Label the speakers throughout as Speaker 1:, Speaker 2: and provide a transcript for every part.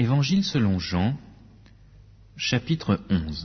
Speaker 1: Évangile selon Jean, chapitre 11.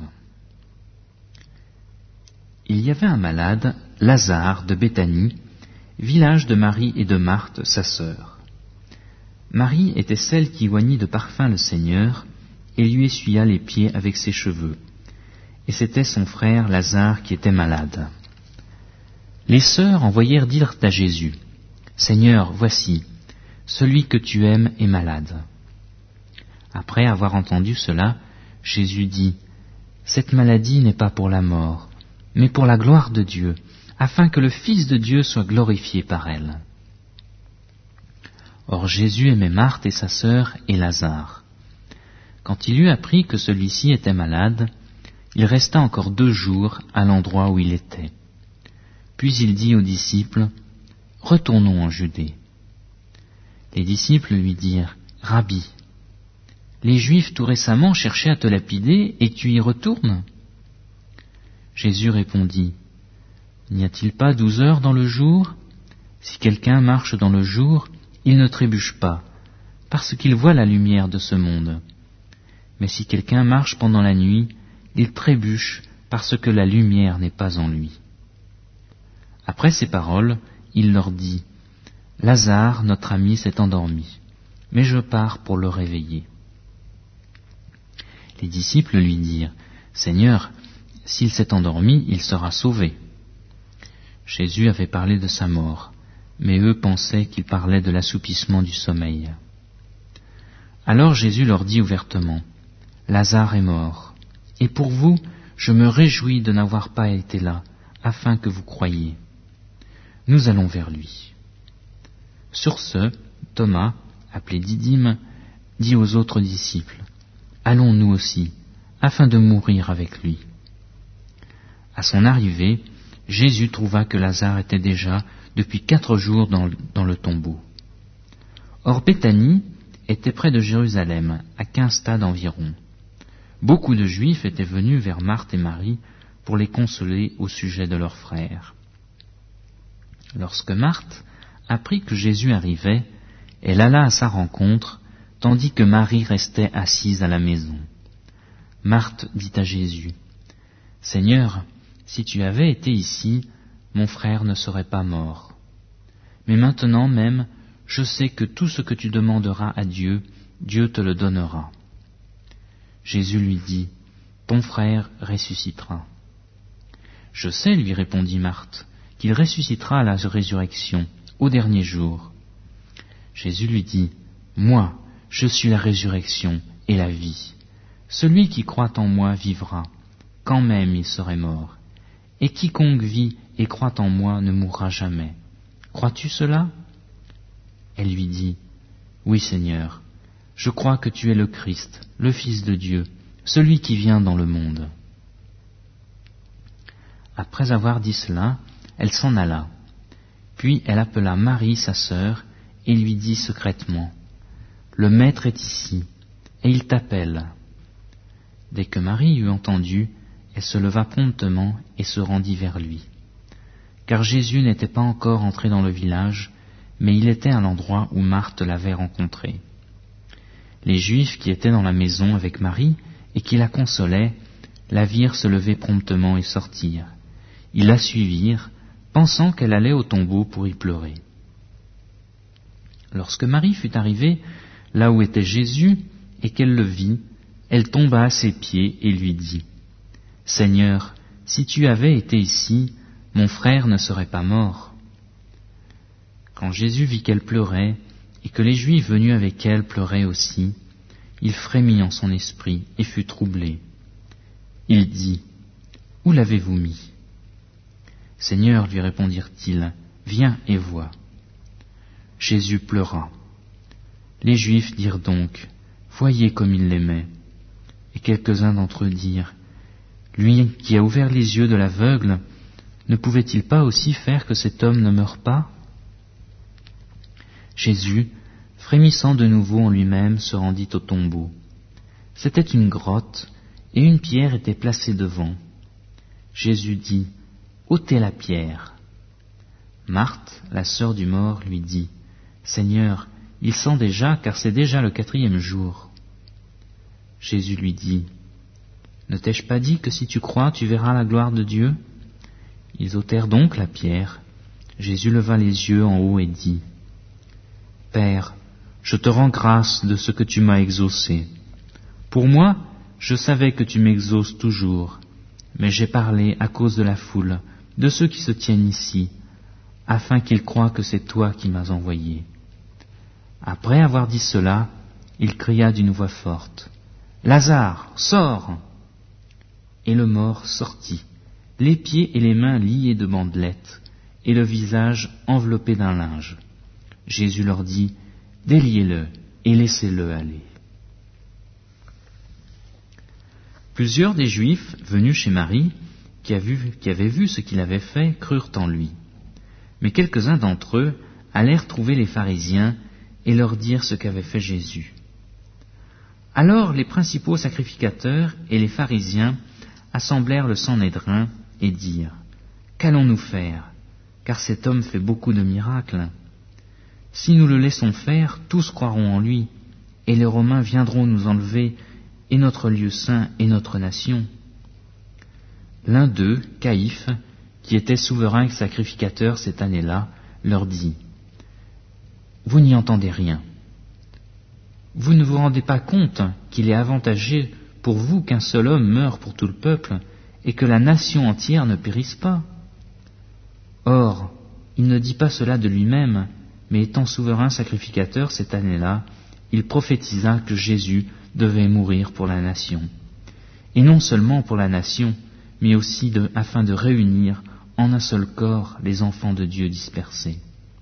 Speaker 1: Il y avait un malade, Lazare de Béthanie, village de Marie et de Marthe, sa sœur. Marie était celle qui oignit de parfum le Seigneur et lui essuya les pieds avec ses cheveux. Et c'était son frère Lazare qui était malade. Les sœurs envoyèrent dire à Jésus, « Seigneur, voici, celui que tu aimes est malade. » Après avoir entendu cela, Jésus dit, « Cette maladie n'est pas pour la mort, mais pour la gloire de Dieu, afin que le Fils de Dieu soit glorifié par elle. » Or Jésus aimait Marthe et sa sœur et Lazare. Quand il eut appris que celui-ci était malade, il resta encore 2 jours à l'endroit où il était. Puis il dit aux disciples, « Retournons en Judée. » Les disciples lui dirent, « Rabbi, les Juifs tout récemment cherchaient à te lapider et tu y retournes ?» Jésus répondit, « N'y a-t-il pas 12 heures dans le jour ? Si quelqu'un marche dans le jour, il ne trébuche pas, parce qu'il voit la lumière de ce monde. Mais si quelqu'un marche pendant la nuit, il trébuche parce que la lumière n'est pas en lui. » Après ces paroles, il leur dit, « Lazare, notre ami, s'est endormi, mais je pars pour le réveiller. » Les disciples lui dirent, « Seigneur, s'il s'est endormi, il sera sauvé. » Jésus avait parlé de sa mort, mais eux pensaient qu'il parlait de l'assoupissement du sommeil. Alors Jésus leur dit ouvertement, « Lazare est mort, et pour vous, je me réjouis de n'avoir pas été là, afin que vous croyiez. Nous allons vers lui. » Sur ce, Thomas, appelé Didyme, dit aux autres disciples, « Allons nous aussi, afin de mourir avec lui. » À son arrivée, Jésus trouva que Lazare était déjà depuis 4 jours dans le tombeau. Or Béthanie était près de Jérusalem, à 15 stades environ. Beaucoup de Juifs étaient venus vers Marthe et Marie pour les consoler au sujet de leur frère. Lorsque Marthe apprit que Jésus arrivait, elle alla à sa rencontre, tandis que Marie restait assise à la maison. Marthe dit à Jésus, « Seigneur, si tu avais été ici, mon frère ne serait pas mort. Mais maintenant même, je sais que tout ce que tu demanderas à Dieu, Dieu te le donnera. » Jésus lui dit, « Ton frère ressuscitera. » « Je sais, lui répondit Marthe, qu'il ressuscitera à la résurrection, au dernier jour. » Jésus lui dit, « Moi, je suis la résurrection et la vie. Celui qui croit en moi vivra, quand même il serait mort. Et quiconque vit et croit en moi ne mourra jamais. Crois-tu cela ?» Elle lui dit, « Oui, Seigneur, je crois que tu es le Christ, le Fils de Dieu, celui qui vient dans le monde. » Après avoir dit cela, elle s'en alla. Puis elle appela Marie, sa sœur, et lui dit secrètement, « Le Maître est ici, et il t'appelle. » Dès que Marie eut entendu, elle se leva promptement et se rendit vers lui. Car Jésus n'était pas encore entré dans le village, mais il était à l'endroit où Marthe l'avait rencontré. Les Juifs qui étaient dans la maison avec Marie et qui la consolaient, la virent se lever promptement et sortir. Ils la suivirent, pensant qu'elle allait au tombeau pour y pleurer. Lorsque Marie fut arrivée là où était Jésus et qu'elle le vit, elle tomba à ses pieds et lui dit, « Seigneur, si tu avais été ici, mon frère ne serait pas mort. » Quand Jésus vit qu'elle pleurait et que les Juifs venus avec elle pleuraient aussi, il frémit en son esprit et fut troublé. Il dit, « Où l'avez-vous mis ? » « Seigneur, lui répondirent-ils, viens et vois. » Jésus pleura. Les Juifs dirent donc, voyez comme il l'aimait. Et quelques-uns d'entre eux dirent, lui qui a ouvert les yeux de l'aveugle, ne pouvait-il pas aussi faire que cet homme ne meure pas ? Jésus, frémissant de nouveau en lui-même, se rendit au tombeau. C'était une grotte, et une pierre était placée devant. Jésus dit, « ôtez la pierre. » Marthe, la sœur du mort, lui dit, « Seigneur, il sent déjà, car c'est déjà le 4e jour. » Jésus lui dit, « Ne t'ai-je pas dit que si tu crois, tu verras la gloire de Dieu ?» Ils ôtèrent donc la pierre. Jésus leva les yeux en haut et dit, « Père, je te rends grâce de ce que tu m'as exaucé. Pour moi, je savais que tu m'exauces toujours, mais j'ai parlé à cause de la foule, de ceux qui se tiennent ici, afin qu'ils croient que c'est toi qui m'as envoyé. » Après avoir dit cela, il cria d'une voix forte, « Lazare, sors !» Et le mort sortit, les pieds et les mains liés de bandelettes, et le visage enveloppé d'un linge. Jésus leur dit, « Déliez-le et laissez-le aller. » Plusieurs des Juifs venus chez Marie, qui avaient vu ce qu'il avait fait, crurent en lui. Mais quelques-uns d'entre eux allèrent trouver les pharisiens et leur dire ce qu'avait fait Jésus. Alors les principaux sacrificateurs et les pharisiens assemblèrent le Sanhédrin et dirent, « Qu'allons-nous faire ? Car cet homme fait beaucoup de miracles. Si nous le laissons faire, tous croiront en lui, et les Romains viendront nous enlever, et notre lieu saint et notre nation. » L'un d'eux, Caïphe, qui était souverain sacrificateur cette année-là, leur dit, « Vous n'y entendez rien. Vous ne vous rendez pas compte qu'il est avantageux pour vous qu'un seul homme meure pour tout le peuple, et que la nation entière ne périsse pas. Or, il ne dit pas cela de lui-même, mais étant souverain sacrificateur cette année-là, il prophétisa que Jésus devait mourir pour la nation. Et non seulement pour la nation, mais aussi afin de réunir en un seul corps les enfants de Dieu dispersés.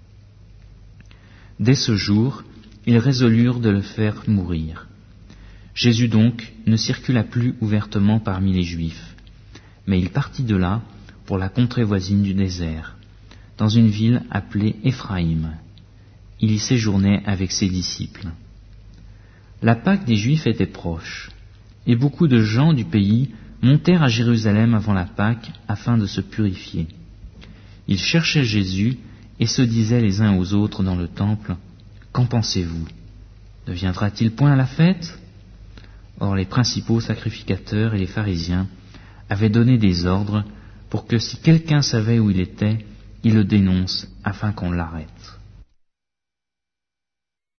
Speaker 1: Dès ce jour, ils résolurent de le faire mourir. Jésus donc ne circula plus ouvertement parmi les Juifs, mais il partit de là pour la contrée voisine du désert, dans une ville appelée Éphraïm. Il y séjournait avec ses disciples. La Pâque des Juifs était proche, et beaucoup de gens du pays montèrent à Jérusalem avant la Pâque afin de se purifier. Ils cherchaient Jésus et se disaient les uns aux autres dans le temple, « Qu'en pensez-vous ? Ne viendra-t-il point à la fête ?» Or les principaux sacrificateurs et les pharisiens avaient donné des ordres pour que si quelqu'un savait où il était, il le dénonce afin qu'on l'arrête.